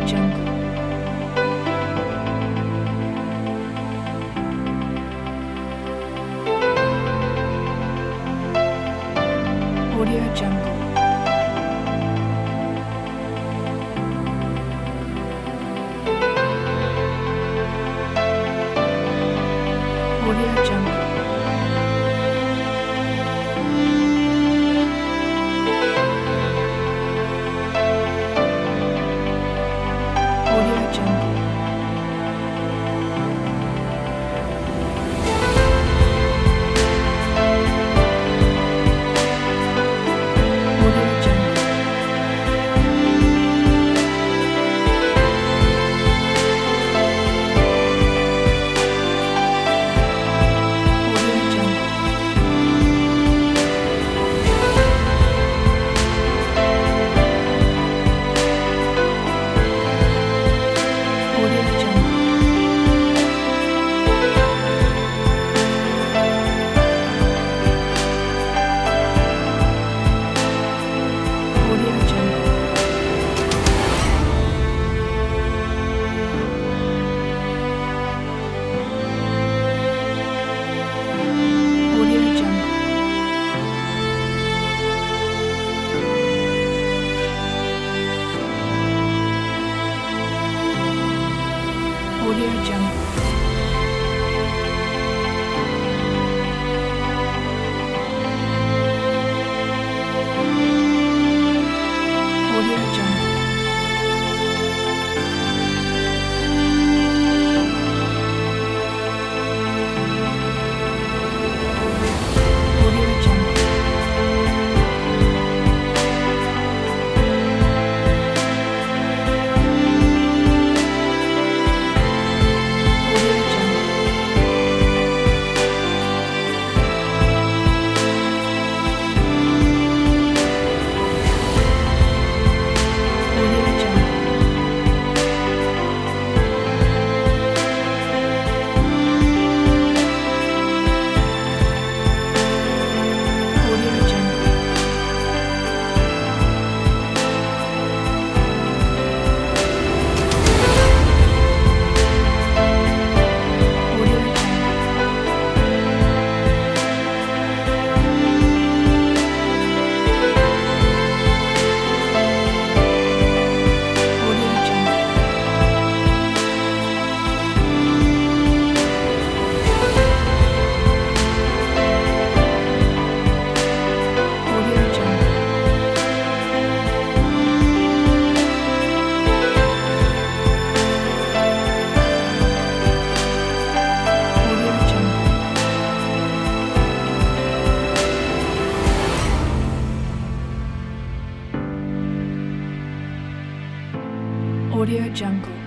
Jungle. Audio Jungle. Audio Jungle. Audio Jungle. Audio Jungle. Audio Jungle. Audio Jungle. Audio Jungle. Audio Jungle. Audio Jungle. Audio Jungle. Audio Jungle. Audio Jungle. Audio Jungle. Audio Jungle. Audio Jungle. Audio Jungle. Audio Jungle. Audio Jungle. Audio Jungle.